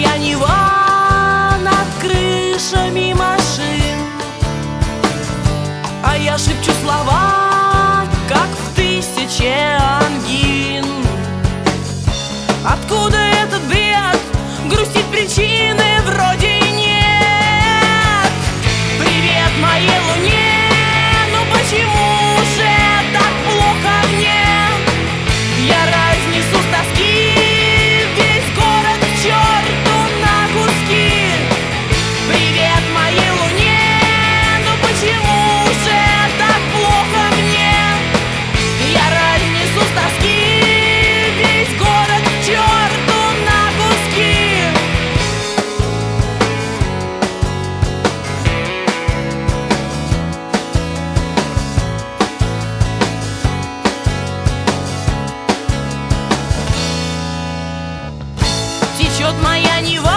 моя Нева над крышами машин, а я шепчу слова, как в тысяче ангин. Откуда этот бред? Грустить причины вроде и нет. Привет моей луне, ну почему же так плохо мне? Я разнесу с тоски весь город к черту на куски. Привет моей луне, ну почему же так плохо мне? Я разнесу с тоски весь город к черту на куски. Течет моя Нева